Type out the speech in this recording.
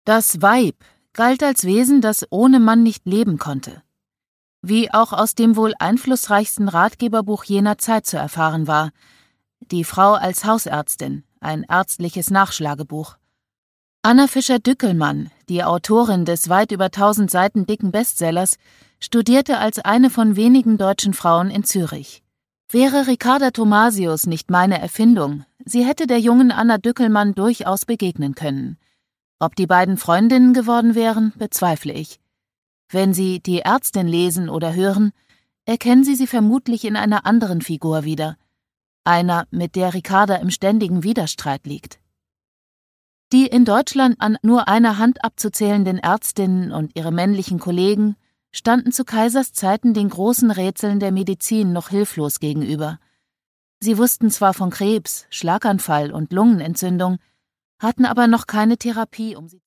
Das Weib galt als Wesen, das ohne Mann nicht leben konnte. Wie auch aus dem wohl einflussreichsten Ratgeberbuch jener Zeit zu erfahren war, Die Frau als Hausärztin, ein ärztliches Nachschlagebuch. Anna Fischer-Dückelmann, die Autorin des weit über 1000 Seiten dicken Bestsellers, studierte als eine von wenigen deutschen Frauen in Zürich. Wäre Ricarda Thomasius nicht meine Erfindung, sie hätte der jungen Anna Dückelmann durchaus begegnen können. Ob die beiden Freundinnen geworden wären, bezweifle ich. Wenn Sie Die Ärztin lesen oder hören, erkennen Sie sie vermutlich in einer anderen Figur wieder. Einer, mit der Ricarda im ständigen Widerstreit liegt. Die in Deutschland an nur einer Hand abzuzählenden Ärztinnen und ihre männlichen Kollegen standen zu Kaisers Zeiten den großen Rätseln der Medizin noch hilflos gegenüber. Sie wussten zwar von Krebs, Schlaganfall und Lungenentzündung, hatten aber noch keine Therapie, um sie